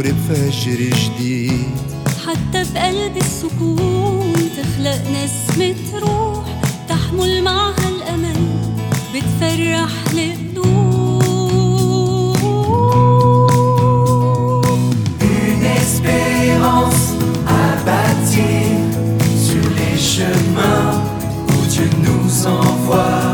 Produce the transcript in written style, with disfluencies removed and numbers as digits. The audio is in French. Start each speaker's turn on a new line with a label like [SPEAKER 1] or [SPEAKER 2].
[SPEAKER 1] نور بفجر جديد.
[SPEAKER 2] حتى بقلب السكون تخلق نسمة روح تحمل معها الأمل بتفرح القلوب.
[SPEAKER 3] Une espérance à bâtir sur les chemins où Dieu nous envoie.